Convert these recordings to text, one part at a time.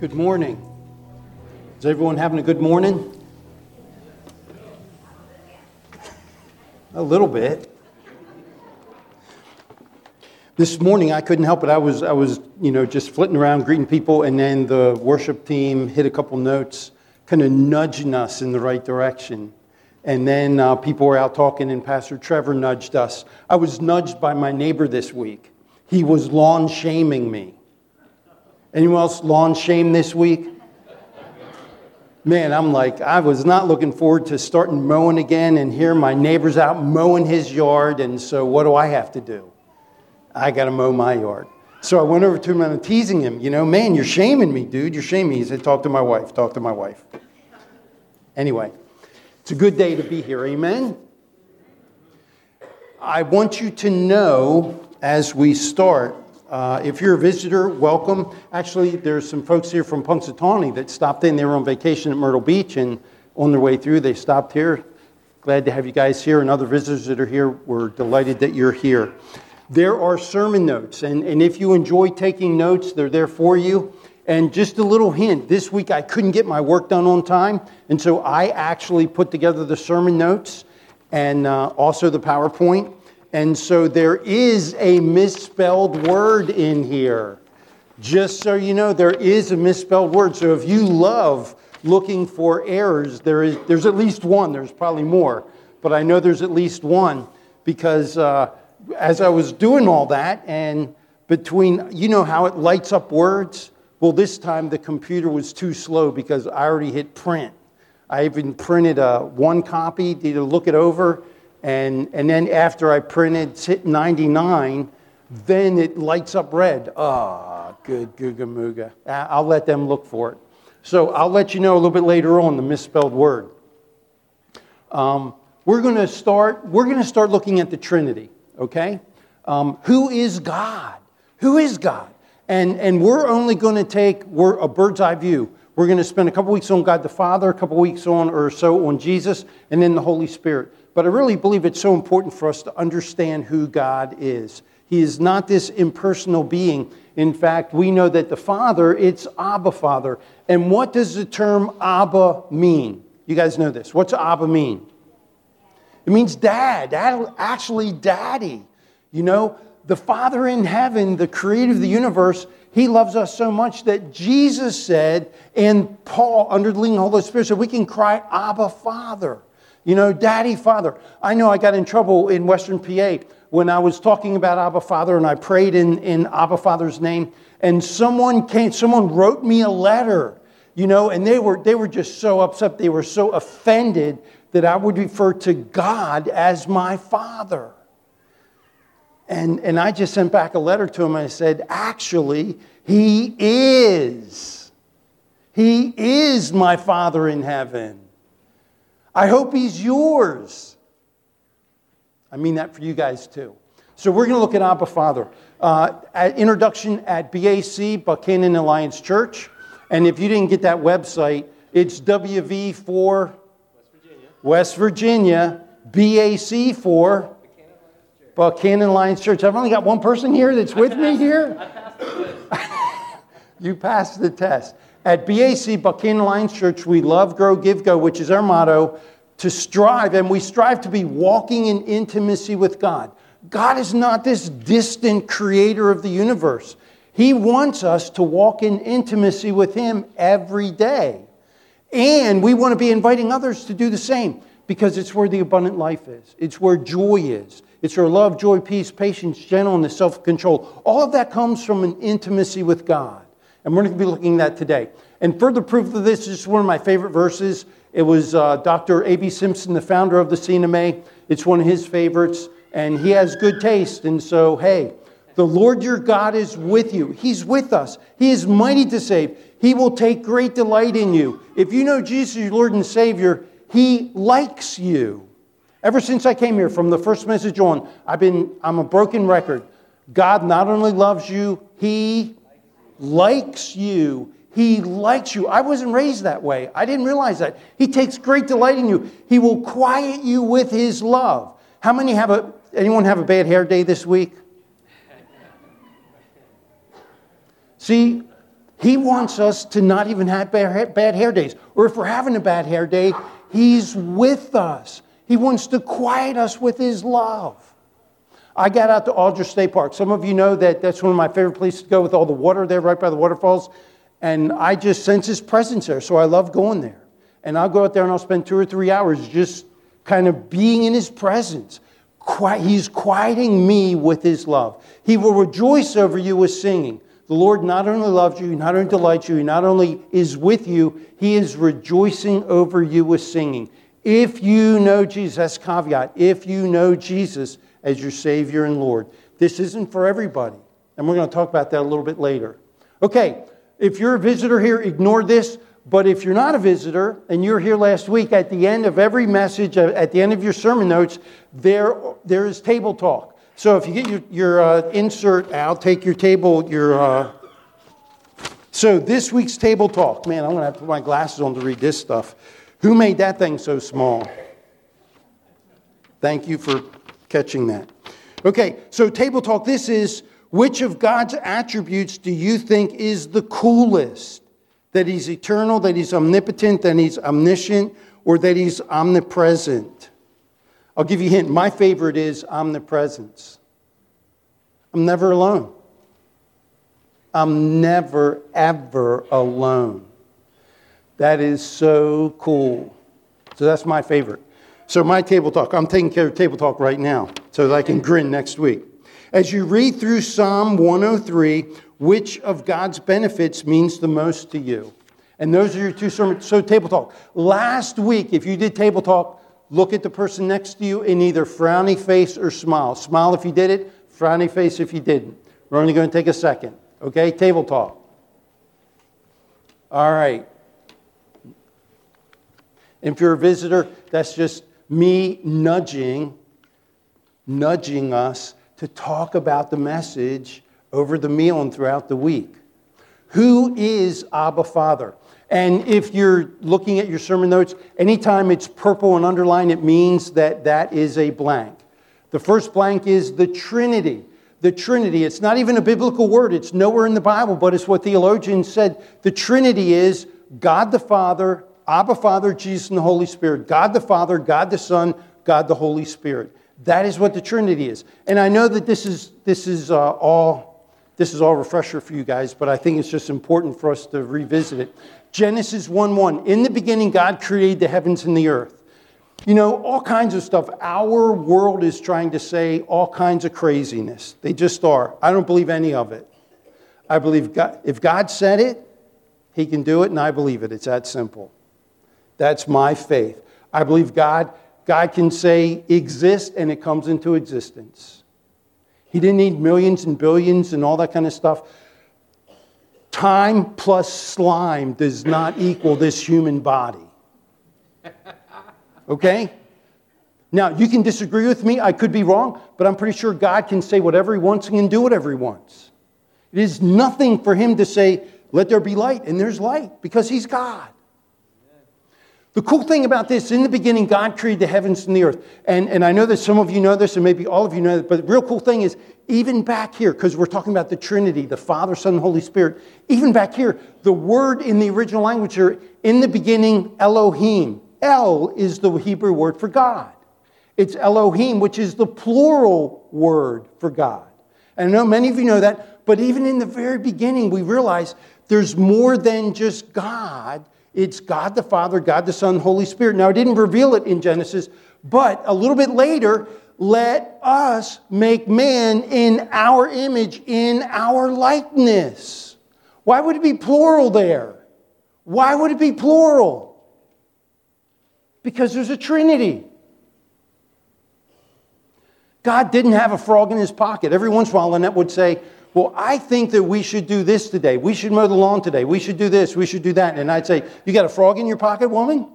Good morning. Is everyone having a good morning? A little bit. This morning I couldn't help it. I was just flitting around greeting people, and then the worship team hit a couple notes, kind of nudging us in the right direction. And then people were out talking, and Pastor Trevor nudged us. I was nudged by my neighbor this week. He was lawn shaming me. Anyone else lawn shame this week? Man, I was not looking forward to starting mowing again, and here my neighbor's out mowing his yard, and so what do I have to do? I got to mow my yard. So I went over to him and I'm teasing him. Man, you're shaming me, dude. You're shaming me. He said, talk to my wife. Anyway, it's a good day to be here. Amen? I want you to know as we start, if you're a visitor, welcome. Actually, there's some folks here from Punxsutawney that stopped in. They were on vacation at Myrtle Beach, and on their way through, they stopped here. Glad to have you guys here, and other visitors that are here. We're delighted that you're here. There are sermon notes, and if you enjoy taking notes, they're there for you. And just a little hint, this week I couldn't get my work done on time, and so I actually put together the sermon notes and also the PowerPoint. And so there is a misspelled word in here. Just so you know, there is a misspelled word. So if you love looking for errors, there's at least one. There's probably more, but I know there's at least one because as I was doing all that, and between, how it lights up words? Well, this time the computer was too slow because I already hit print. I even printed one copy to look it over. And then after I printed, hit 99, then it lights up red. Good Googa Mooga. I'll let them look for it. So I'll let you know a little bit later on the misspelled word. We're going to start looking at the Trinity, okay? Who is God? Who is God? And we're only going to take a bird's eye view. We're going to spend a couple weeks on God the Father, a couple weeks on Jesus, and then the Holy Spirit. But I really believe it's so important for us to understand who God is. He is not this impersonal being. In fact, we know that the Father, it's Abba Father. And what does the term Abba mean? You guys know this. What's Abba mean? It means dad, actually daddy. The Father in heaven, the creator of the universe, he loves us so much that Jesus said, and Paul, under the leading of the Holy Spirit, said we can cry Abba Father. Daddy, Father. I know I got in trouble in Western PA when I was talking about Abba Father and I prayed in Abba Father's name, and someone wrote me a letter, and they were just so upset. They were so offended that I would refer to God as my Father. And I just sent back a letter to him and I said, actually, He is. He is my Father in heaven. I hope He's yours. I mean that for you guys too. So we're going to look at Abba Father. Introduction at BAC, Buchanan Alliance Church. And if you didn't get that website, it's WV for West Virginia, BAC for Buchanan Alliance Church. I've only got one person here that's with me here. You passed the test. At BAC, Buchanan Alliance Church, we love, grow, give, go, which is our motto, to strive, and we strive to be walking in intimacy with God. God is not this distant creator of the universe. He wants us to walk in intimacy with Him every day. And we want to be inviting others to do the same because it's where the abundant life is. It's where joy is. It's where love, joy, peace, patience, gentleness, self-control. All of that comes from an intimacy with God. And we're going to be looking at that today. And further proof of this is one of my favorite verses. It was Dr. A.B. Simpson, the founder of the CNMA. It's one of his favorites. And he has good taste. And so, hey, the Lord your God is with you. He's with us. He is mighty to save. He will take great delight in you. If you know Jesus, your Lord and Savior, He likes you. Ever since I came here, from the first message on, I'm a broken record. God not only loves you, He likes you. He likes you. I wasn't raised that way. I didn't realize that. He takes great delight in you. He will quiet you with His love. How many anyone have a bad hair day this week? See, He wants us to not even have bad hair days. Or if we're having a bad hair day, He's with us. He wants to quiet us with His love. I got out to Aldrich State Park. Some of you know that that's one of my favorite places to go with all the water there right by the waterfalls. And I just sense His presence there, so I love going there. And I'll go out there and I'll spend 2 or 3 hours just kind of being in His presence. He's quieting me with His love. He will rejoice over you with singing. The Lord not only loves you, not only delights you, He not only is with you, He is rejoicing over you with singing. If you know Jesus, that's the caveat, if you know Jesus as your Savior and Lord. This isn't for everybody. And we're going to talk about that a little bit later. Okay, if you're a visitor here, ignore this. But if you're not a visitor and you're here last week, at the end of every message, at the end of your sermon notes, there is table talk. So if you get your insert out, take your table, So this week's table talk. Man, I'm going to have to put my glasses on to read this stuff. Who made that thing so small? Thank you for catching that. Okay, so table talk. This is, which of God's attributes do you think is the coolest? That He's eternal, that He's omnipotent, that He's omniscient, or that He's omnipresent? I'll give you a hint. My favorite is omnipresence. I'm never alone. I'm never, ever alone. That is so cool. So that's my favorite. So my table talk, I'm taking care of table talk right now so that I can grin next week. As you read through Psalm 103, which of God's benefits means the most to you? And those are your two sermons. So table talk. Last week, if you did table talk, look at the person next to you in either frowny face or smile. Smile if you did it, frowny face if you didn't. We're only going to take a second. Okay, table talk. All right. If you're a visitor, that's just me nudging us to talk about the message over the meal and throughout the week. Who is Abba Father? And if you're looking at your sermon notes, anytime it's purple and underlined, it means that is a blank. The first blank is the Trinity. The Trinity, it's not even a biblical word. It's nowhere in the Bible, but it's what theologians said. The Trinity is God the Father, Abba Father, Jesus, and the Holy Spirit. God the Father, God the Son, God the Holy Spirit. That is what the Trinity is. And I know that this is all refresher for you guys, but I think it's just important for us to revisit it. Genesis 1:1. In the beginning, God created the heavens and the earth. You know, all kinds of stuff. Our world is trying to say all kinds of craziness. They just are. I don't believe any of it. I believe God, if God said it, He can do it, and I believe it. It's that simple. That's my faith. I believe God can say exist, and it comes into existence. He didn't need millions and billions and all that kind of stuff. Time plus slime does not equal this human body. Okay? Now, you can disagree with me. I could be wrong, but I'm pretty sure God can say whatever He wants and can do whatever He wants. It is nothing for Him to say, let there be light, and there's light, because He's God. The cool thing about this, in the beginning, God created the heavens and the earth. And I know that some of you know this, and maybe all of you know it, but the real cool thing is, even back here, because we're talking about the Trinity, the Father, Son, and Holy Spirit, even back here, the word in the original language here, in the beginning, Elohim. El is the Hebrew word for God. It's Elohim, which is the plural word for God. And I know many of you know that, but even in the very beginning, we realize there's more than just God. It's God the Father, God the Son, Holy Spirit. Now, I didn't reveal it in Genesis, but a little bit later, let us make man in our image, in our likeness. Why would it be plural there? Why would it be plural? Because there's a Trinity. God didn't have a frog in His pocket. Every once in a while, Lynette would say, well, I think that we should do this today. We should mow the lawn today. We should do this. We should do that. And I'd say, you got a frog in your pocket, woman?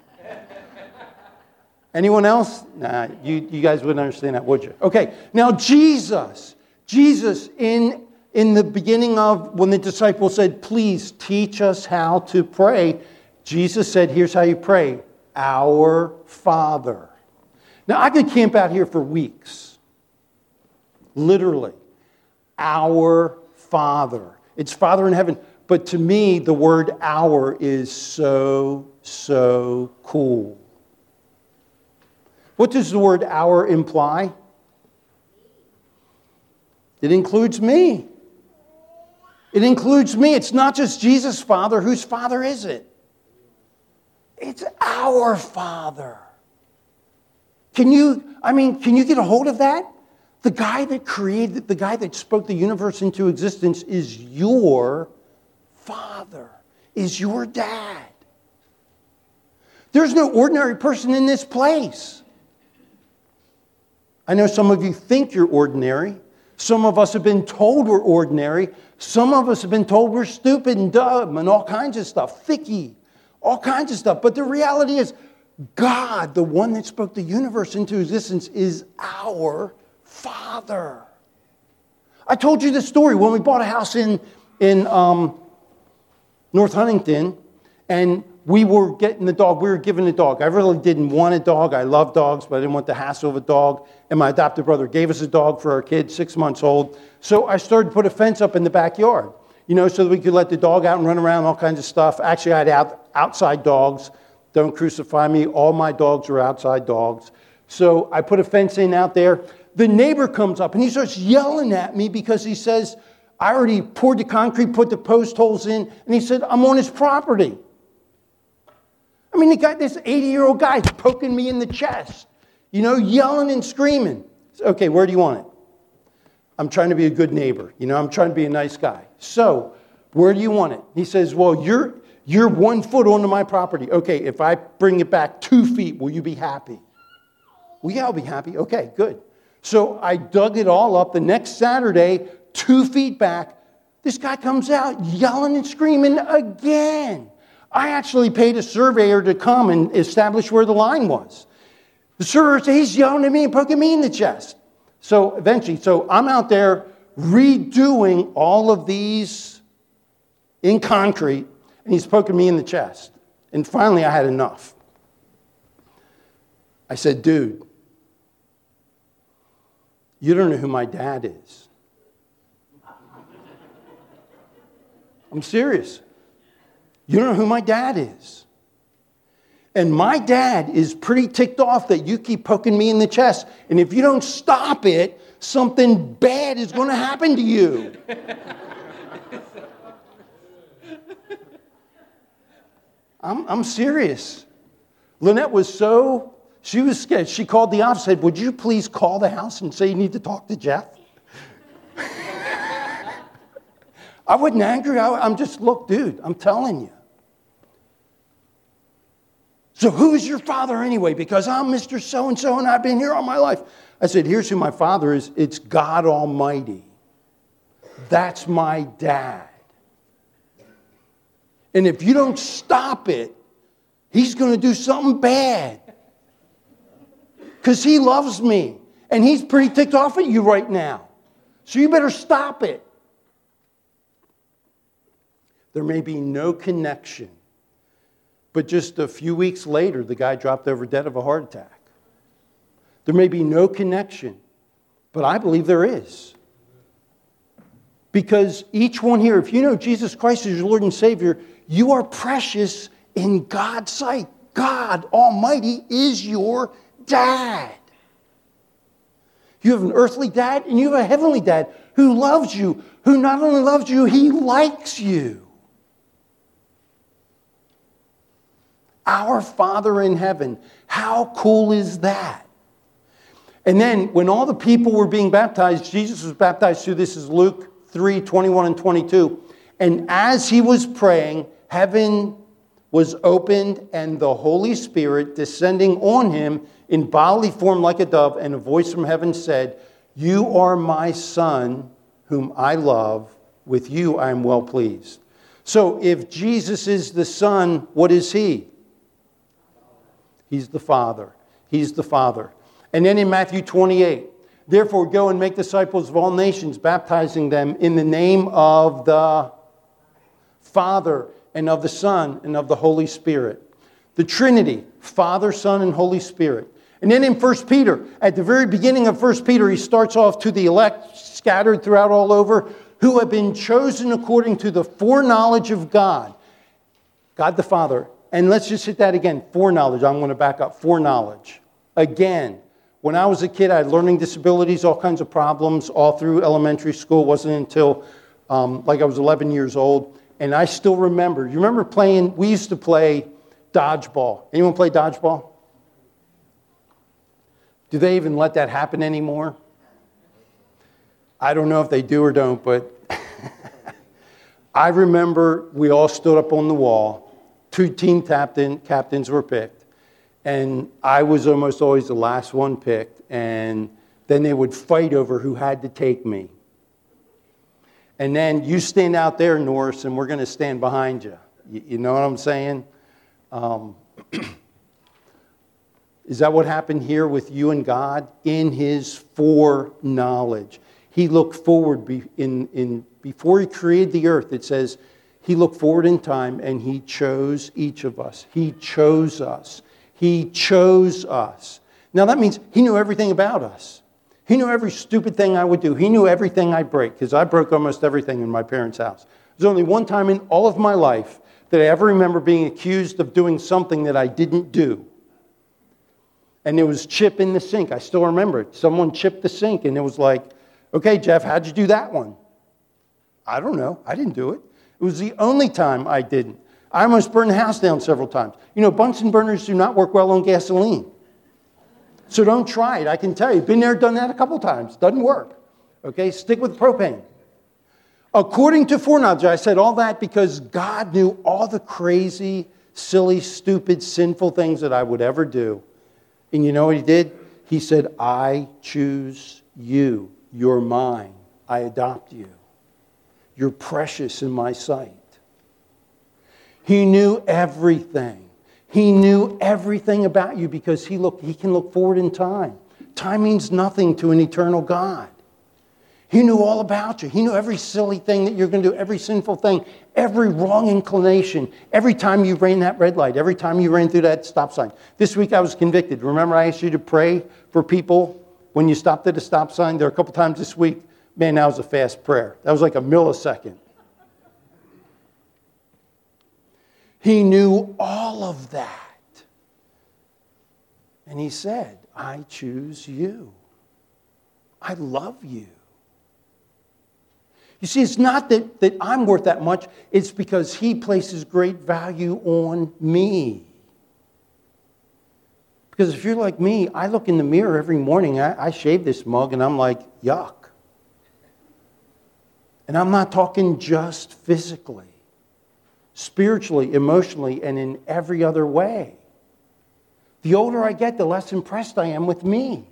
Anyone else? Nah, you guys wouldn't understand that, would you? Okay, now Jesus in the beginning of when the disciples said, please teach us how to pray, Jesus said, here's how you pray, our Father. Now, I could camp out here for weeks, literally. Our Father. It's Father in heaven. But to me, the word our is so cool. What does the word our imply? It includes me. It includes me. It's not just Jesus' Father. Whose Father is it? It's our Father. Can you get a hold of that? The guy that created, the guy that spoke the universe into existence is your Father, is your dad. There's no ordinary person in this place. I know some of you think you're ordinary. Some of us have been told we're ordinary. Some of us have been told we're stupid and dumb and all kinds of stuff, thicky, all kinds of stuff. But the reality is, God, the one that spoke the universe into existence, is our Father. I told you this story when we bought a house in North Huntington, and we were getting the dog. We were given a dog. I really didn't want a dog. I love dogs, but I didn't want the hassle of a dog. And my adopted brother gave us a dog for our kid, 6 months old. So I started to put a fence up in the backyard, so that we could let the dog out and run around, all kinds of stuff. Actually, I had outside dogs. Don't crucify me. All my dogs are outside dogs. So I put a fence in out there. The neighbor comes up and he starts yelling at me because he says, I already poured the concrete, put the post holes in, and he said, I'm on his property. I mean, this 80-year-old guy is poking me in the chest, yelling and screaming. Okay, where do you want it? I'm trying to be a good neighbor. I'm trying to be a nice guy. So, where do you want it? He says, well, you're 1 foot onto my property. Okay, if I bring it back 2 feet, will you be happy? Well, yeah, I'll be happy. Okay, good. So I dug it all up. The next Saturday, 2 feet back, this guy comes out yelling and screaming again. I actually paid a surveyor to come and establish where the line was. The surveyor said, he's yelling at me and poking me in the chest. So eventually, I'm out there redoing all of these in concrete, and he's poking me in the chest. And finally, I had enough. I said, dude, you don't know who my dad is. I'm serious. You don't know who my dad is. And my dad is pretty ticked off that you keep poking me in the chest. And if you don't stop it, something bad is going to happen to you. I'm serious. Lynette she was scared. She called the office and said, would you please call the house and say you need to talk to Jeff? I wasn't angry. I'm just, look, dude, I'm telling you. So who's your father anyway? Because I'm Mr. So-and-so and I've been here all my life. I said, here's who my father is. It's God Almighty. That's my dad. And if you don't stop it, he's going to do something bad. Because he loves me. And he's pretty ticked off at you right now. So you better stop it. There may be no connection. But just a few weeks later, the guy dropped over dead of a heart attack. There may be no connection. But I believe there is. Because each one here, if you know Jesus Christ is your Lord and Savior, you are precious in God's sight. God Almighty is your dad. You have an earthly dad and you have a heavenly dad who loves you, who not only loves you, he likes you. Our Father in heaven. How cool is that? And then when all the people were being baptized, Jesus was baptized through, this is Luke 3, 21 and 22. And as he was praying, heaven was opened and the Holy Spirit descending on him in bodily form like a dove, and a voice from heaven said, you are my Son, whom I love. With you I am well pleased. So if Jesus is the Son, what is he? He's the Father. He's the Father. And then in Matthew 28, therefore go and make disciples of all nations, baptizing them in the name of the Father and of the Son and of the Holy Spirit. The Trinity, Father, Son, and Holy Spirit. And then in 1 Peter, at the very beginning of 1 Peter, he starts off to the elect scattered throughout all over. who have been chosen according to the foreknowledge of God. God the Father. And let's just hit that again. Foreknowledge. I'm going to back up. Foreknowledge. Again, when I was a kid, I had learning disabilities, all kinds of problems, all through elementary school. It wasn't until like I was 11 years old. And I still remember. You remember playing, we used to play dodgeball. Anyone play dodgeball? Do they even let that happen anymore? I don't know if they do or don't, but I remember we all stood up on the wall. 2 team captains were picked. And I was almost always the last one picked. And then they would fight over who had to take me. And then you stand out there, Norris, and we're going to stand behind you. You know what I'm saying? Is that what happened here with you and God? In his foreknowledge. He looked forward before he created the earth. It says he looked forward in time and he chose each of us. He chose us. He chose us. Now that means he knew everything about us. He knew every stupid thing I would do. He knew everything I'd break, because I broke almost everything in my parents' house. There's only one time in all of my life that I ever remember being accused of doing something that I didn't do. And it was chip in the sink. I still remember it. Someone chipped the sink, and it was like, okay, Jeff, how'd you do that one? I don't know. I didn't do it. It was the only time I didn't. I almost burned the house down several times. You know, Bunsen burners do not work well on gasoline. So don't try it. I can tell you. Been there, done that a couple times. Doesn't work. Okay? Stick with propane. According to foreknowledge, I said all that because God knew all the crazy, silly, stupid, sinful things that I would ever do. And you know what he did? He said, I choose you. You're mine. I adopt you. You're precious in my sight. He knew everything. He knew everything about you because he can look forward in time. Time means nothing to an eternal God. He knew all about you. He knew every silly thing that you're going to do, every sinful thing, every wrong inclination, every time you ran that red light, every time you ran through that stop sign. This week I was convicted. Remember I asked you to pray for people when you stopped at a stop sign? There were a couple times this week. Man, that was a fast prayer. That was like a millisecond. He knew all of that. And he said, I choose you. I love you. You see, it's not that I'm worth that much. It's because he places great value on me. Because if you're like me, I look in the mirror every morning. I shave this mug and I'm like, yuck. And I'm not talking just physically. Spiritually, emotionally, and in every other way. The older I get, the less impressed I am with me.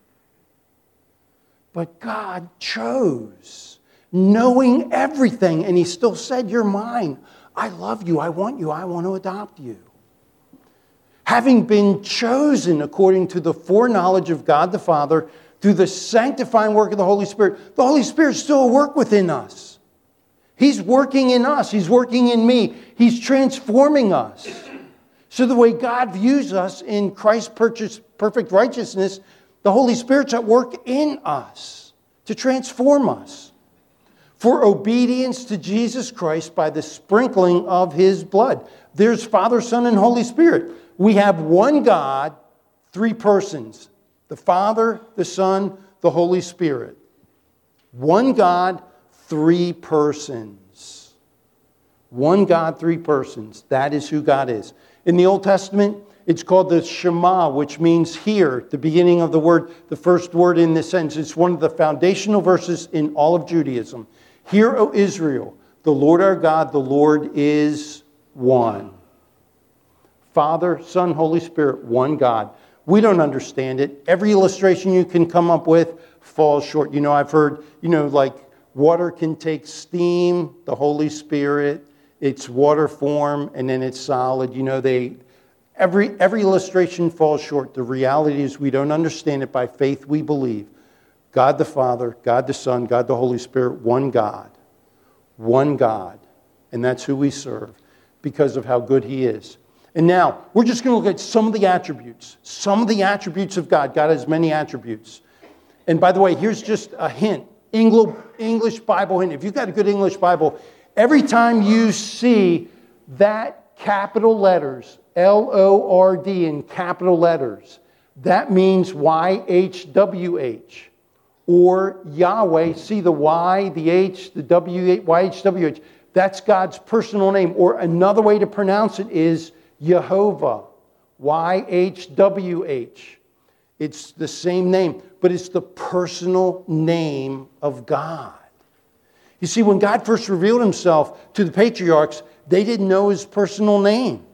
But God chose, knowing everything, and he still said, you're mine. I love you. I want you. I want to adopt you. Having been chosen according to the foreknowledge of God the Father through the sanctifying work of the Holy Spirit, the Holy Spirit still works within us. He's working in us. He's working in me. He's transforming us. So the way God views us in Christ's perfect righteousness, the Holy Spirit's at work in us to transform us for obedience to Jesus Christ by the sprinkling of his blood. There's Father, Son, and Holy Spirit. We have one God, 3 persons. The Father, the Son, the Holy Spirit. One God, 3 persons. One God, 3 persons. That is who God is. In the Old Testament, it's called the Shema, which means hear, the beginning of the word, the first word in this sentence. It's one of the foundational verses in all of Judaism. Hear, O Israel, the Lord our God, the Lord is one. Father, Son, Holy Spirit, one God. We don't understand it. Every illustration you can come up with falls short. You know, I've heard, like water can take steam, the Holy Spirit, it's water form, and then it's solid. Every illustration falls short. The reality is we don't understand it. By faith we believe. God the Father, God the Son, God the Holy Spirit, one God. One God. And that's who we serve because of how good he is. And now, we're just going to look at some of the attributes. Some of the attributes of God. God has many attributes. And by the way, here's just a hint English Bible hint. If you've got a good English Bible, every time you see that capital letters, Lord in capital letters, that means YHWH. Or Yahweh, see the Y, the H, the W, YHWH. That's God's personal name. Or another way to pronounce it is Yehovah, YHWH. It's the same name, but it's the personal name of God. You see, when God first revealed himself to the patriarchs, they didn't know his personal name.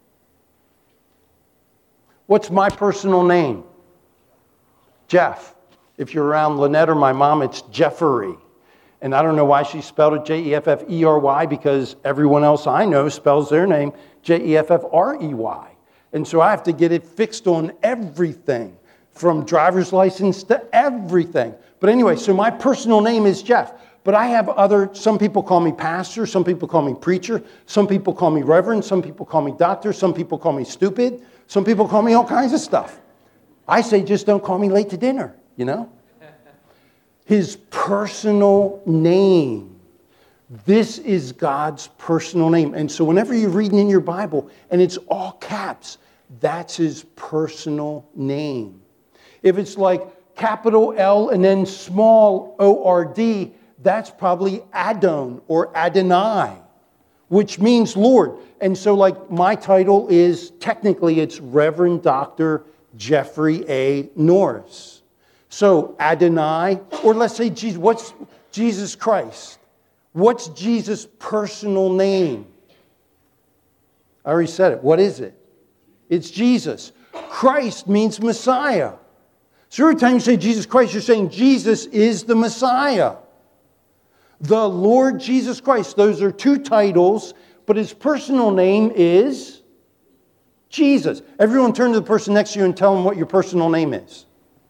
What's my personal name? Jeff. If you're around Lynette or my mom, it's Jeffery. And I don't know why she spelled it Jeffery, because everyone else I know spells their name Jeffery. And so I have to get it fixed on everything, from driver's license to everything. But anyway, so my personal name is Jeff. But I have some people call me pastor, some people call me preacher, some people call me reverend, some people call me doctor, some people call me stupid, some people call me all kinds of stuff. I say, just don't call me late to dinner, you know? His personal name. This is God's personal name. And so whenever you're reading in your Bible and it's all caps, that's his personal name. If it's like capital L and then small O-R-D, that's probably Adon or Adonai, which means Lord. And so like my title is, technically it's Reverend Dr. Jeffrey A. Norris. So Adonai, or let's say Jesus, what's Jesus Christ? What's Jesus' personal name? I already said it. What is it? It's Jesus. Christ means Messiah. So every time you say Jesus Christ, you're saying Jesus is the Messiah. The Lord Jesus Christ. Those are two titles, but his personal name is Jesus. Everyone turn to the person next to you and tell them what your personal name is.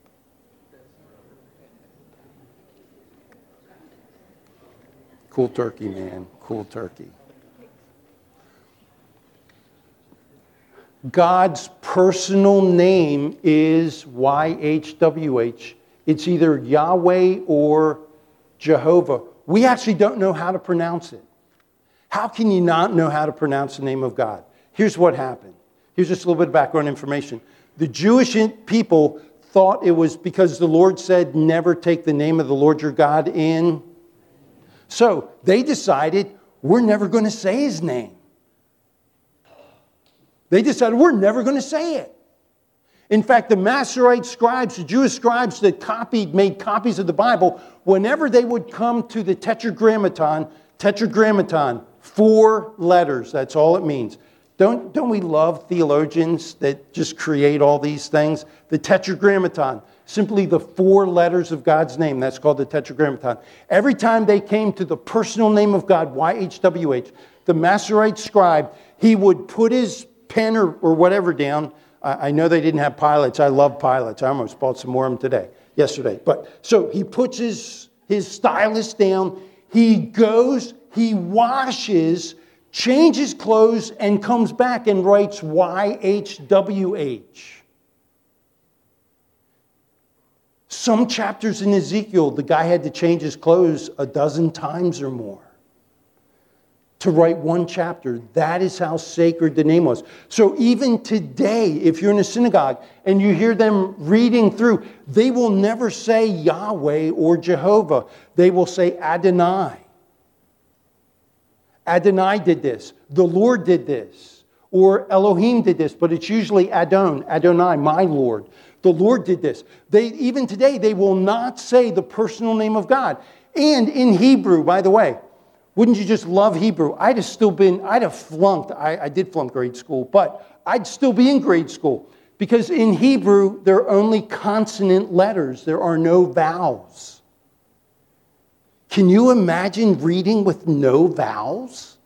Cool turkey, man. Cool turkey. God's personal name is YHWH. It's either Yahweh or Jehovah. We actually don't know how to pronounce it. How can you not know how to pronounce the name of God? Here's what happened. Here's just a little bit of background information. The Jewish people thought it was because the Lord said, never take the name of the Lord your God in. So they decided, we're never going to say his name. They decided, we're never going to say it. In fact, the Masorite scribes, the Jewish scribes that made copies of the Bible, whenever they would come to the Tetragrammaton, 4 letters, that's all it means. Don't we love theologians that just create all these things? The Tetragrammaton, simply the 4 letters of God's name, that's called the Tetragrammaton. Every time they came to the personal name of God, YHWH, the Masorite scribe, he would put his pen or whatever down. I know they didn't have pilots. I love pilots. I almost bought some more of them yesterday. But so he puts his stylus down. He goes, he washes, changes clothes, and comes back and writes YHWH. Some chapters in Ezekiel, the guy had to change his clothes 12 times or more to write one chapter. That is how sacred the name was. So even today, if you're in a synagogue and you hear them reading through, they will never say Yahweh or Jehovah. They will say Adonai. Adonai did this. The Lord did this. Or Elohim did this, but it's usually Adonai, my Lord. The Lord did this. Even today, they will not say the personal name of God. And in Hebrew, by the way, wouldn't you just love Hebrew? I'd have flunked. I did flunk grade school, but I'd still be in grade school. Because in Hebrew, there are only consonant letters. There are no vowels. Can you imagine reading with no vowels?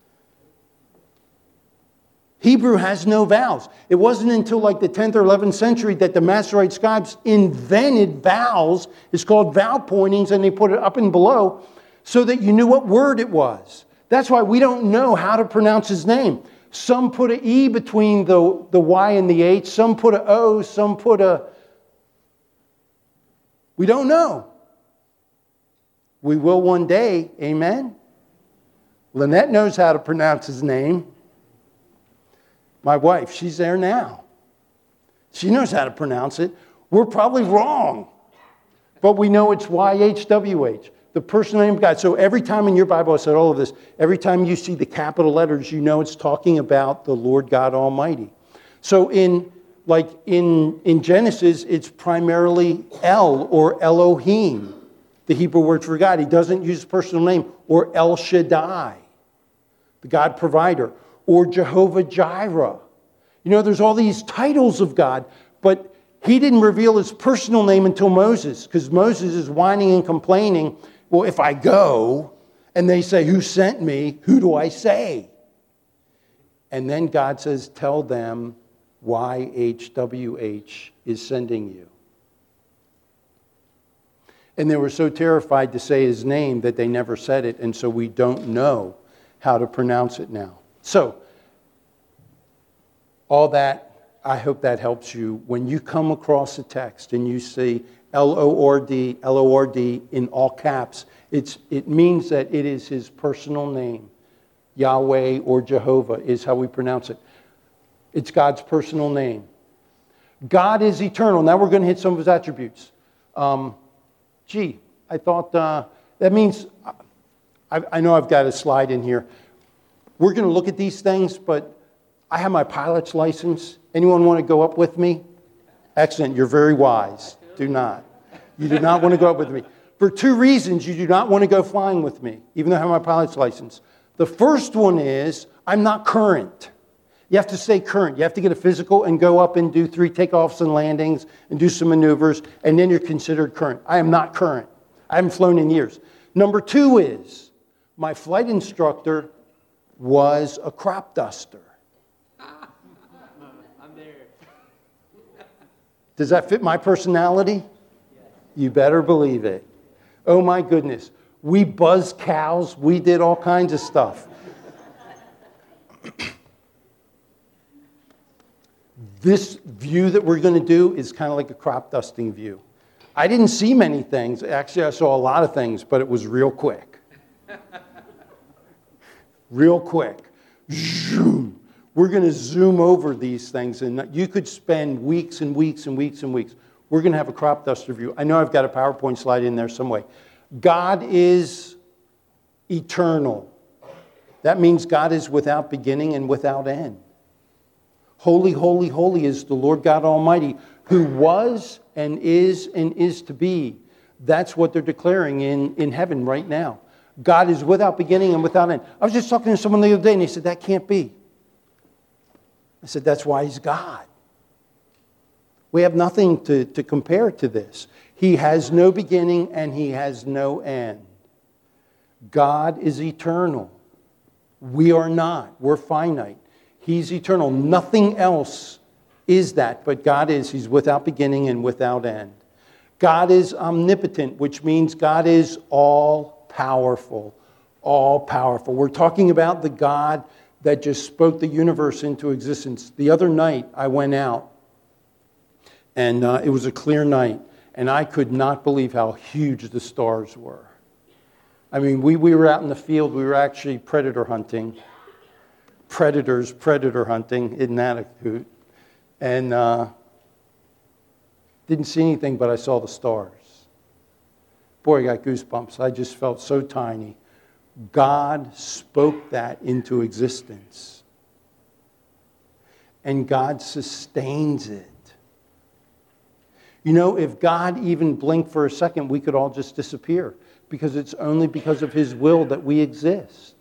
Hebrew has no vowels. It wasn't until like the 10th or 11th century that the Masorite scribes invented vowels. It's called vowel pointings, and they put it up and below so that you knew what word it was. That's why we don't know how to pronounce his name. Some put an E between the Y and the H. Some put an O. Some put a... We don't know. We will one day. Amen? Lynette knows how to pronounce his name. My wife, she's there now. She knows how to pronounce it. We're probably wrong, but we know it's YHWH, the personal name of God. So every time in your Bible, I said all of this, every time you see the capital letters, you know it's talking about the Lord God Almighty. So in Genesis, it's primarily El or Elohim, the Hebrew word for God. He doesn't use his personal name, or El Shaddai, the God provider, or Jehovah Jireh. You know, there's all these titles of God, but he didn't reveal his personal name until Moses, because Moses is whining and complaining, well, if I go and they say, who sent me, who do I say? And then God says, tell them YHWH is sending you. And they were so terrified to say his name that they never said it, and so we don't know how to pronounce it now. So, all that, I hope that helps you. When you come across a text and you see L-O-R-D, L-O-R-D in all caps, it means that it is his personal name. Yahweh or Jehovah is how we pronounce it. It's God's personal name. God is eternal. Now we're going to hit some of his attributes. I thought that means, I know I've got a slide in here. We're going to look at these things, but I have my pilot's license. Anyone want to go up with me? Excellent. You're very wise. Do not. You do not want to go up with me. For two reasons, you do not want to go flying with me, even though I have my pilot's license. The first one is I'm not current. You have to stay current. You have to get a physical and go up and do 3 takeoffs and landings and do some maneuvers, and then you're considered current. I am not current. I haven't flown in years. Number 2 is my flight instructor was a crop duster. I'm there. Does that fit my personality? You better believe it. Oh my goodness. We buzzed cows. We did all kinds of stuff. This view that we're going to do is kind of like a crop dusting view. I didn't see many things. Actually, I saw a lot of things, but it was real quick. Real quick. Zoom. We're going to zoom over these things, and you could spend weeks and weeks and weeks and weeks. We're going to have a crop duster view. I know I've got a PowerPoint slide in there some way. God is eternal. That means God is without beginning and without end. Holy, holy, holy is the Lord God Almighty, who was and is to be. That's what they're declaring in heaven right now. God is without beginning and without end. I was just talking to someone the other day, and they said, that can't be. I said, that's why he's God. We have nothing to compare to this. He has no beginning and he has no end. God is eternal. We are not. We're finite. He's eternal. Nothing else is that, but God is. He's without beginning and without end. God is omnipotent, which means God is all-powerful. All-powerful. We're talking about the God that just spoke the universe into existence. The other night, I went out, and it was a clear night, and I could not believe how huge the stars were. I mean, we were out in the field. We were actually predator hunting. Predator hunting. Isn't that a hoot? And didn't see anything, but I saw the stars. Boy, I got goosebumps. I just felt so tiny. God spoke that into existence. And God sustains it. You know, if God even blinked for a second, we could all just disappear, because it's only because of his will that we exist.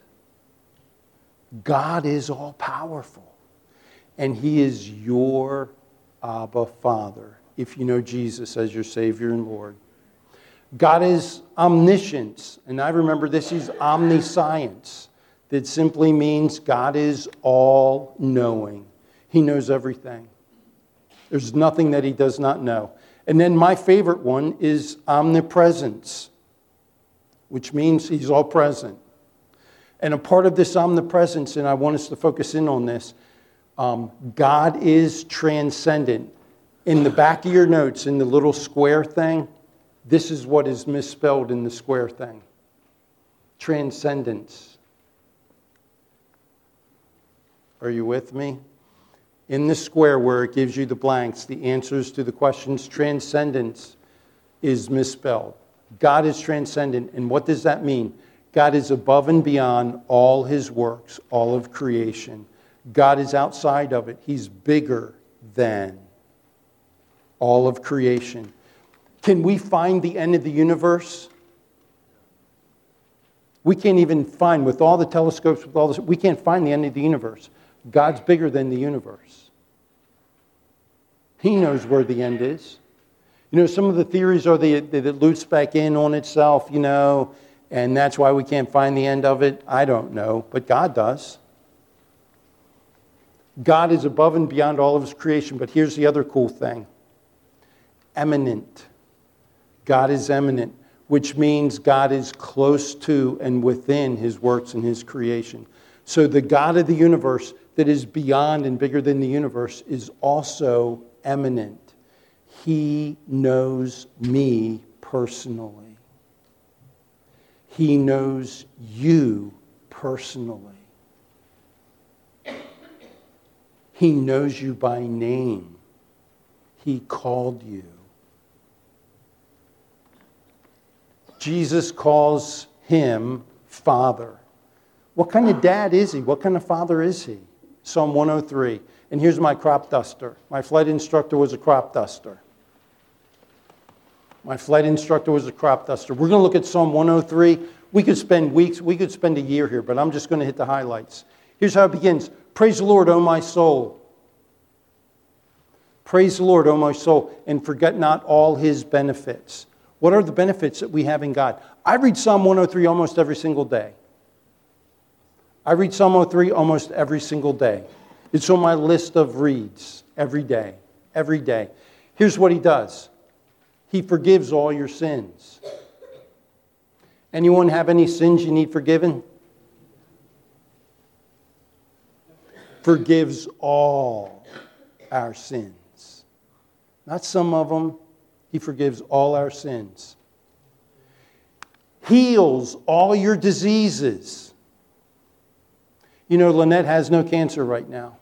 God is all-powerful, and he is your Abba Father, if you know Jesus as your Savior and Lord. God is omniscience, and I remember this is omniscience, that simply means God is all-knowing. He knows everything. There's nothing that he does not know. And then my favorite one is omnipresence, which means he's all present. And a part of this omnipresence, and I want us to focus in on this, God is transcendent. In the back of your notes, in the little square thing, this is what is misspelled in the square thing. Transcendence. Are you with me? In the square where it gives you the blanks, the answers to the questions, transcendence is misspelled. God is transcendent. And what does that mean? God is above and beyond all his works, all of creation. God is outside of it. He's bigger than all of creation. Can we find the end of the universe? We can't even find, with all the telescopes, with all this, we can't find the end of the universe. God's bigger than the universe. He knows where the end is. You know, some of the theories are that it loops back in on itself, you know, and that's why we can't find the end of it. I don't know, but God does. God is above and beyond all of his creation, but here's the other cool thing. Eminent. God is eminent, which means God is close to and within his works and his creation. So the God of the universe that is beyond and bigger than the universe is also eminent. He knows me personally. He knows you personally. He knows you by name. He called you. Jesus calls him Father. What kind of dad is he? What kind of father is he? Psalm 103. And here's my crop duster. My flight instructor was a crop duster. My flight instructor was a crop duster. We're going to look at Psalm 103. We could spend weeks, we could spend a year here, but I'm just going to hit the highlights. Here's how it begins. Praise the Lord, O my soul. Praise the Lord, O my soul, and forget not all his benefits. What are the benefits that we have in God? I read Psalm 103 almost every single day. I read Psalm 103 almost every single day. It's on my list of reads every day. Every day. Here's what he does. He forgives all your sins. Anyone have any sins you need forgiven? Forgives all our sins. Not some of them. He forgives all our sins. Heals all your diseases. You know, Lynette has no cancer right now.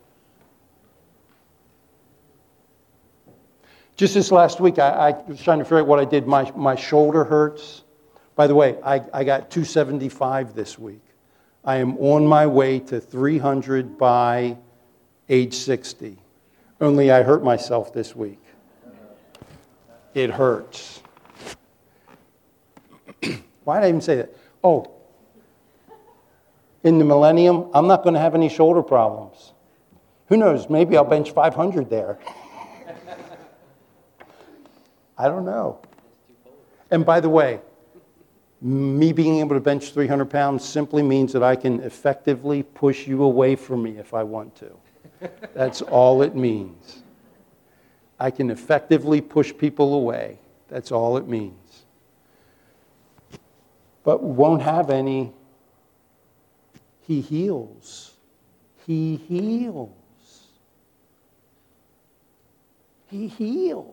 Just this last week, I was trying to figure out what I did. My shoulder hurts. By the way, I got 275 this week. I am on my way to 300 by age 60. Only I hurt myself this week. It hurts. Why did I even say that? Oh, in the millennium, I'm not going to have any shoulder problems. Who knows? Maybe I'll bench 500 there. I don't know. And by the way, me being able to bench 300 pounds simply means that I can effectively push you away from me if I want to. That's all it means. I can effectively push people away. That's all it means. But we won't have any. He heals. He heals. He heals.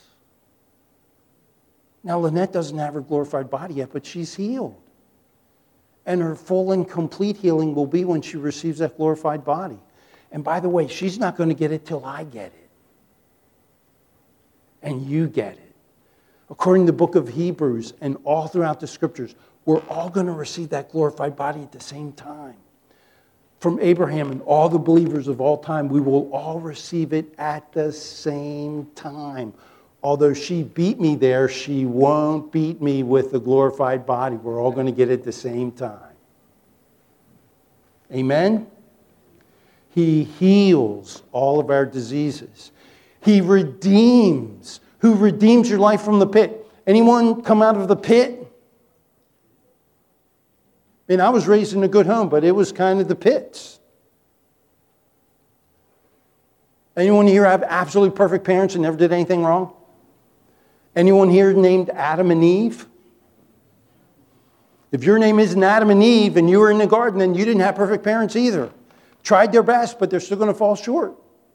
Now, Lynette doesn't have her glorified body yet, but she's healed. And her full and complete healing will be when she receives that glorified body. And by the way, she's not going to get it till I get it. And you get it. According to the book of Hebrews and all throughout the scriptures, we're all going to receive that glorified body at the same time. From Abraham and all the believers of all time, we will all receive it at the same time. Although she beat me there, she won't beat me with the glorified body. We're all going to get it at the same time. Amen? He heals all of our diseases. He redeems. Who redeems your life from the pit? Anyone come out of the pit? I mean, I was raised in a good home, but it was kind of the pits. Anyone here have absolutely perfect parents and never did anything wrong? Anyone here named Adam and Eve? If your name isn't Adam and Eve and you were in the garden, then you didn't have perfect parents either. Tried their best, but they're still going to fall short.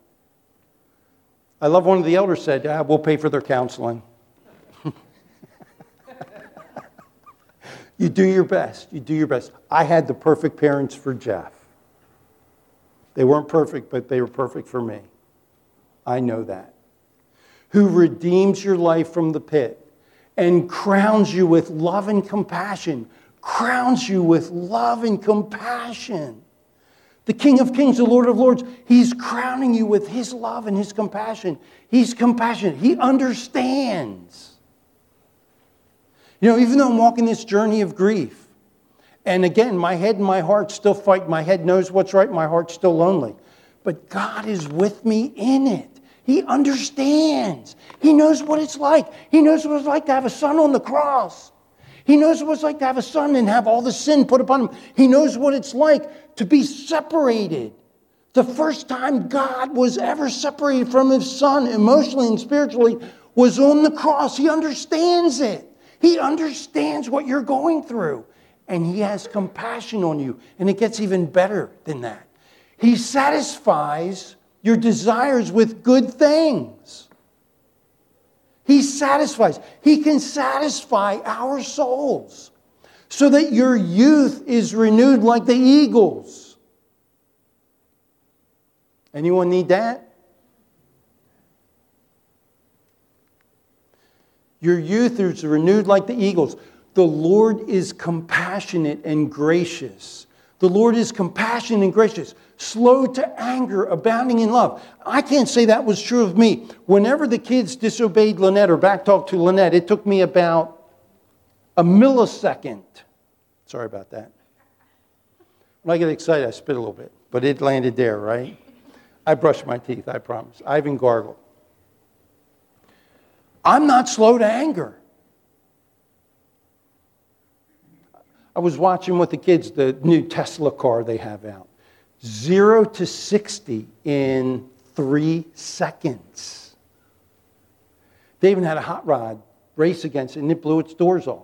I love one of the elders said, we'll pay for their counseling. You do your best. You do your best. I had the perfect parents for Jeff. They weren't perfect, but they were perfect for me. I know that. Who redeems your life from the pit and crowns you with love and compassion. Crowns you with love and compassion. The King of Kings, the Lord of Lords, He's crowning you with His love and His compassion. He's compassionate. He understands. You know, even though I'm walking this journey of grief, and again, my head and my heart still fight. My head knows what's right. My heart's still lonely. But God is with me in it. He understands. He knows what it's like. He knows what it's like to have a son on the cross. He knows what it's like to have a son and have all the sin put upon him. He knows what it's like to be separated. The first time God was ever separated from His Son emotionally and spiritually was on the cross. He understands it. He understands what you're going through. And He has compassion on you. And it gets even better than that. He satisfies your desires with good things. He satisfies. He can satisfy our souls so that your youth is renewed like the eagles. Anyone need that? Your youth is renewed like the eagles. The Lord is compassionate and gracious. The Lord is compassionate and gracious, slow to anger, abounding in love. I can't say that was true of me. Whenever the kids disobeyed Lynette or backtalked to Lynette, it took me about a millisecond. Sorry about that. When I get excited, I spit a little bit, but it landed there, right? I brushed my teeth, I promise. I even gargled. I'm not slow to anger. I was watching with the kids the new Tesla car they have out. 0 to 60 in 3 seconds. They even had a hot rod race against it, and it blew its doors off.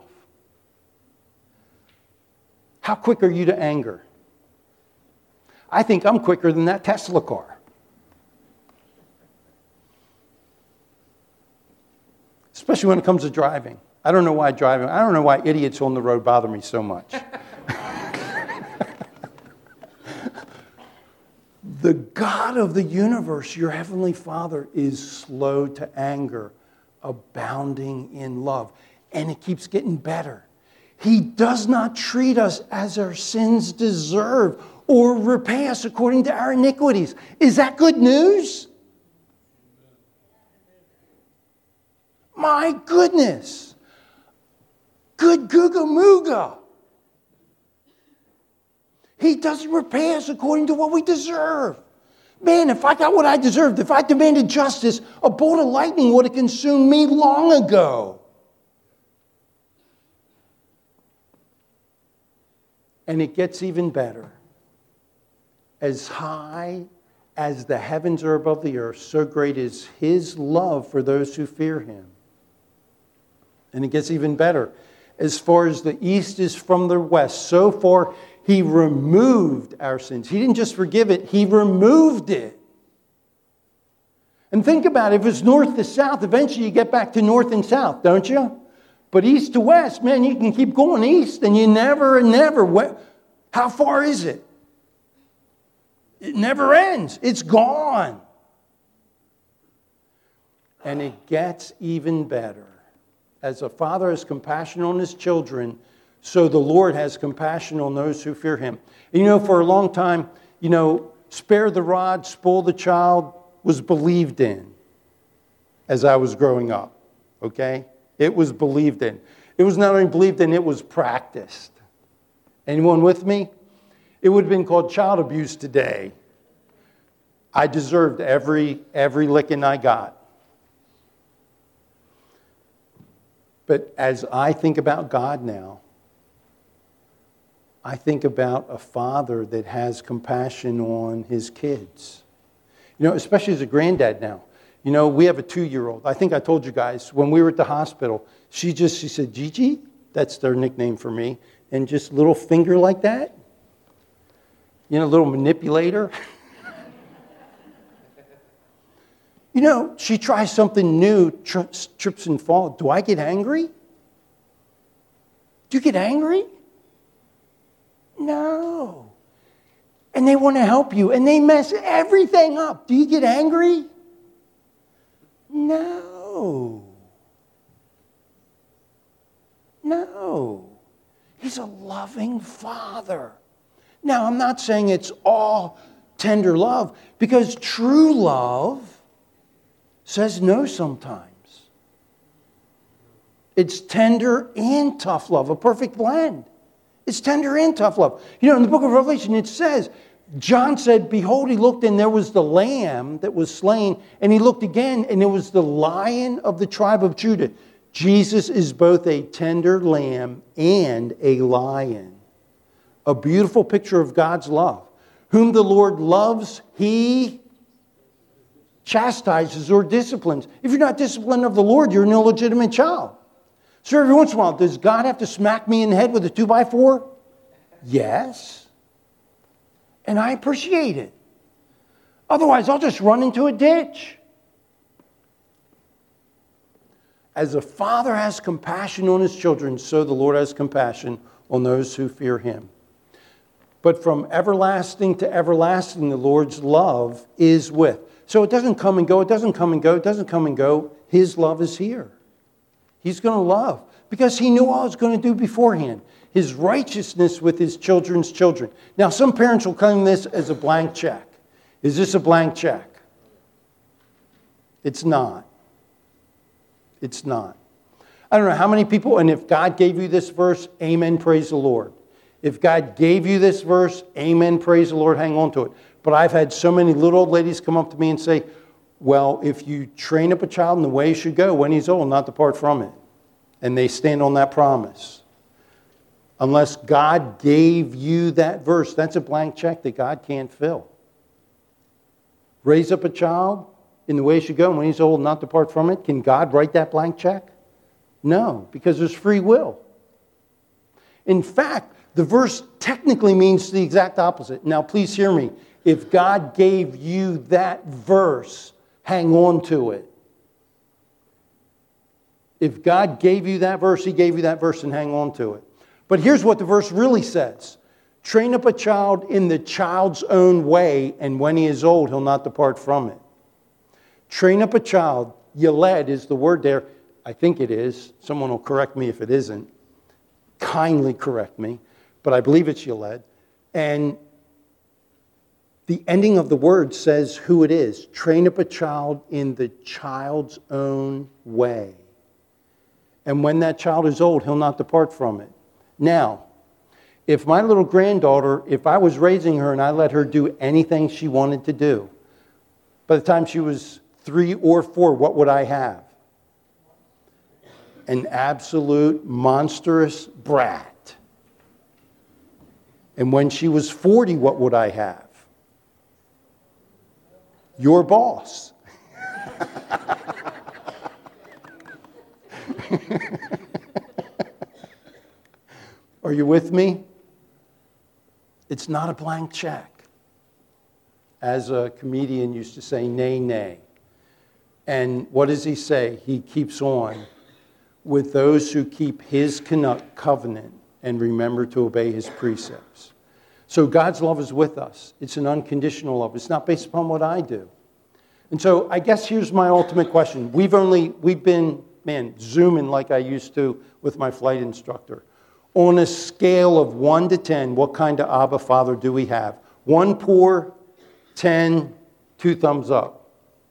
How quick are you to anger? I think I'm quicker than that Tesla car. Especially when it comes to driving. I don't know why idiots on the road bother me so much. The God of the universe, your heavenly Father, is slow to anger, abounding in love. And it keeps getting better. He does not treat us as our sins deserve or repay us according to our iniquities. Is that good news? My goodness. Good Googa Mooga. He doesn't repay us according to what we deserve. Man, if I got what I deserved, if I demanded justice, a bolt of lightning would have consumed me long ago. And it gets even better. As high as the heavens are above the earth, so great is His love for those who fear Him. And it gets even better. As far as the east is from the west, so far He removed our sins. He didn't just forgive it, He removed it. And think about it, if it's north to south, eventually you get back to north and south, don't you? But east to west, man, you can keep going east and you never. How far is it? It never ends. It's gone. And it gets even better. As a father has compassion on his children, so the Lord has compassion on those who fear Him. And you know, for a long time, spare the rod, spoil the child was believed in as I was growing up. Okay? It was believed in. It was not only believed in, it was practiced. Anyone with me? It would have been called child abuse today. I deserved every licking I got. But as I think about God now, I think about a father that has compassion on his kids. Especially as a granddad now. We have a 2-year-old. I think I told you guys, when we were at the hospital, she said, Gigi, that's their nickname for me, and just little finger like that. Little manipulator. She tries something new, trips and falls. Do I get angry? Do you get angry? No. And they want to help you, and they mess everything up. Do you get angry? No. No. He's a loving Father. Now, I'm not saying it's all tender love, because true love says no sometimes. It's tender and tough love, a perfect blend. It's tender and tough love. You know, in the book of Revelation, it says, John said, behold, he looked, and there was the lamb that was slain. And he looked again, and there was the Lion of the tribe of Judah. Jesus is both a tender lamb and a lion. A beautiful picture of God's love. Whom the Lord loves, he chastises or disciplines. If you're not disciplined of the Lord, you're an illegitimate child. So every once in a while, does God have to smack me in the head with a 2x4? Yes. And I appreciate it. Otherwise, I'll just run into a ditch. As a father has compassion on his children, so the Lord has compassion on those who fear him. But from everlasting to everlasting, the Lord's love is with. So it doesn't come and go, it doesn't come and go, it doesn't come and go. His love is here. He's going to love because he knew all he was going to do beforehand. His righteousness with his children's children. Now, some parents will claim this as a blank check. Is this a blank check? It's not. It's not. I don't know how many people, and if God gave you this verse, amen, praise the Lord. If God gave you this verse, amen, praise the Lord, hang on to it. But I've had so many little old ladies come up to me and say, well, if you train up a child in the way he should go when he's old, not depart from it. And they stand on that promise. Unless God gave you that verse, that's a blank check that God can't fill. Raise up a child in the way he should go and when he's old, not depart from it. Can God write that blank check? No, because there's free will. In fact, the verse technically means the exact opposite. Now, please hear me. If God gave you that verse, hang on to it. If God gave you that verse, he gave you that verse, and hang on to it. But here's what the verse really says. Train up a child in the child's own way, and when he is old, he'll not depart from it. Train up a child. Yeled is the word there. I think it is. Someone will correct me if it isn't. Kindly correct me. But I believe it's Yeled. And the ending of the word says who it is. Train up a child in the child's own way. And when that child is old, he'll not depart from it. Now, if my little granddaughter, if I was raising her and I let her do anything she wanted to do, by the time she was 3 or 4, what would I have? An absolute monstrous brat. And when she was 40, what would I have? Your boss. Are you with me? It's not a blank check. As a comedian used to say, nay, nay. And what does he say? He keeps on. With those who keep his covenant and remember to obey his precepts. So God's love is with us. It's an unconditional love. It's not based upon what I do. And so I guess here's my ultimate question. We've been, Zooming like I used to with my flight instructor. On a scale of 1 to 10, what kind of Abba Father do we have? 1 poor, 10, 2 thumbs up.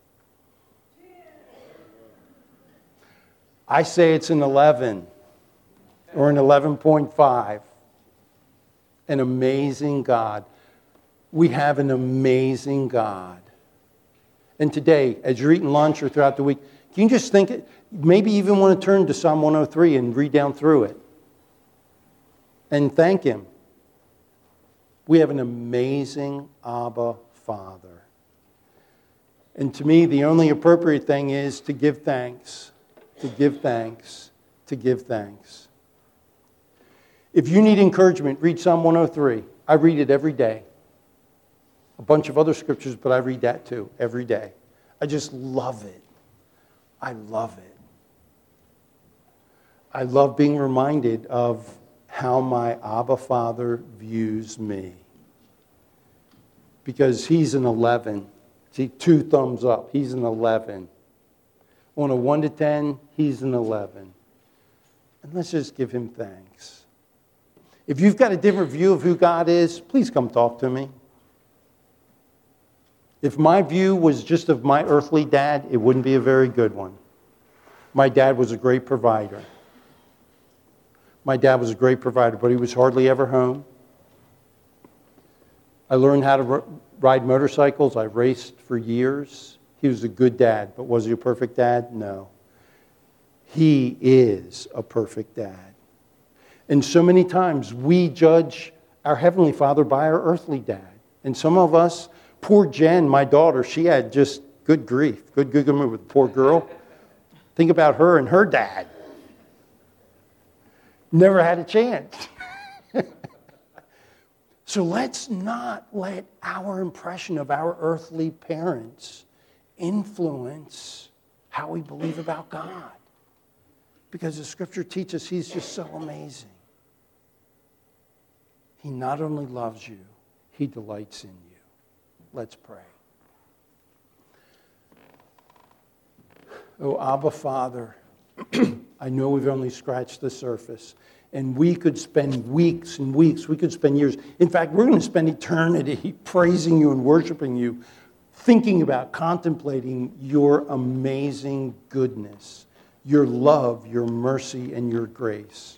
I say it's an 11 or an 11.5. An amazing God. We have an amazing God. And today, as you're eating lunch or throughout the week, can you just think, maybe even want to turn to Psalm 103 and read down through it. And thank him. We have an amazing Abba Father. And to me, the only appropriate thing is to give thanks, to give thanks, to give thanks. If you need encouragement, read Psalm 103. I read it every day. A bunch of other scriptures, but I read that too, every day. I just love it. I love it. I love being reminded of how my Abba Father views me. Because he's an 11. See, 2 thumbs up. He's an 11. On a 1 to 10, he's an 11. And let's just give him thanks. If you've got a different view of who God is, please come talk to me. If my view was just of my earthly dad, it wouldn't be a very good one. My dad was a great provider. My dad was a great provider, but he was hardly ever home. I learned how to ride motorcycles. I raced for years. He was a good dad, but was he a perfect dad? No. He is a perfect dad. And so many times we judge our Heavenly Father by our earthly dad. And some of us, poor Jen, my daughter, she had just good grief. Good with poor girl. Think about her and her dad. Never had a chance. So let's not let our impression of our earthly parents influence how we believe about God. Because the Scripture teaches he's just so amazing. He not only loves you, he delights in you. Let's pray. Oh, Abba Father, I know we've only scratched the surface. And we could spend weeks and weeks, we could spend years. In fact, we're going to spend eternity praising you and worshiping you, thinking about, contemplating your amazing goodness, your love, your mercy, and your grace.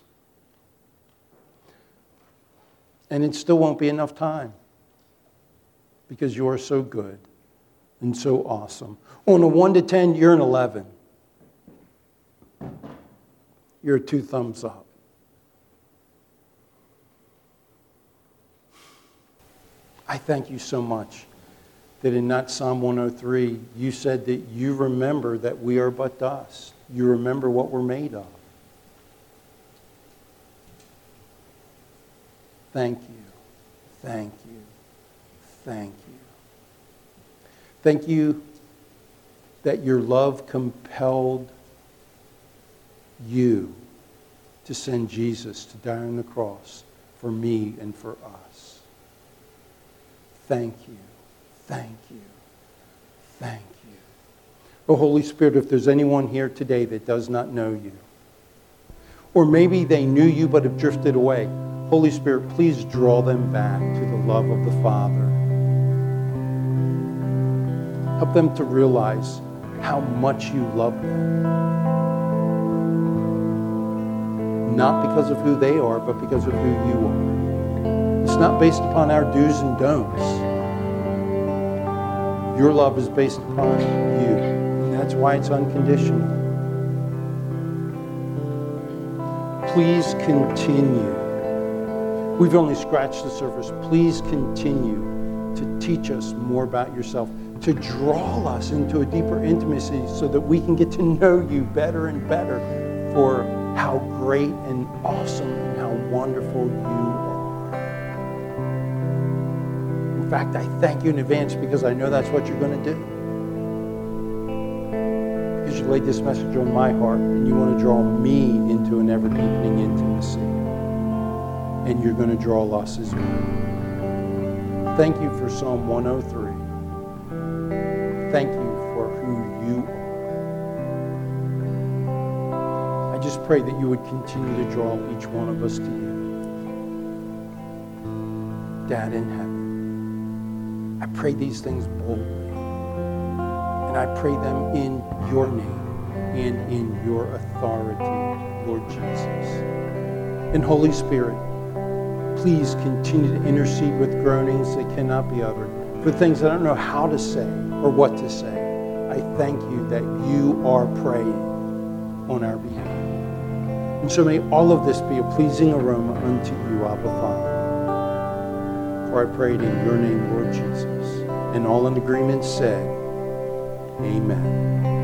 And it still won't be enough time because you are so good and so awesome. On a 1 to 10, you're an 11. You're a 2 thumbs up. I thank you so much that in that Psalm 103, you said that you remember that we are but dust. You remember what we're made of. Thank you. Thank you. Thank you. Thank you that your love compelled you to send Jesus to die on the cross for me and for us. Thank you. Thank you. Thank you. Oh, Holy Spirit, if there's anyone here today that does not know you, or maybe they knew you but have drifted away, Holy Spirit, please draw them back to the love of the Father. Help them to realize how much you love them. Not because of who they are, but because of who you are. It's not based upon our do's and don'ts. Your love is based upon you. And that's why it's unconditional. Please continue. We've only scratched the surface. Please continue to teach us more about yourself, to draw us into a deeper intimacy so that we can get to know you better and better for how great and awesome and how wonderful you are. In fact, I thank you in advance because I know that's what you're going to do. Because you laid this message on my heart and you want to draw me into an ever-deepening intimacy. And you're going to draw us as well. Thank you for Psalm 103. Thank you for who you are. I just pray that you would continue to draw each one of us to you. Dad in heaven, I pray these things boldly. And I pray them in your name and in your authority, Lord Jesus. And Holy Spirit, please continue to intercede with groanings that cannot be uttered, for things I don't know how to say or what to say. I thank you that you are praying on our behalf. And so may all of this be a pleasing aroma unto you, Abba Father. For I prayed in your name, Lord Jesus. And all in agreement said, Amen.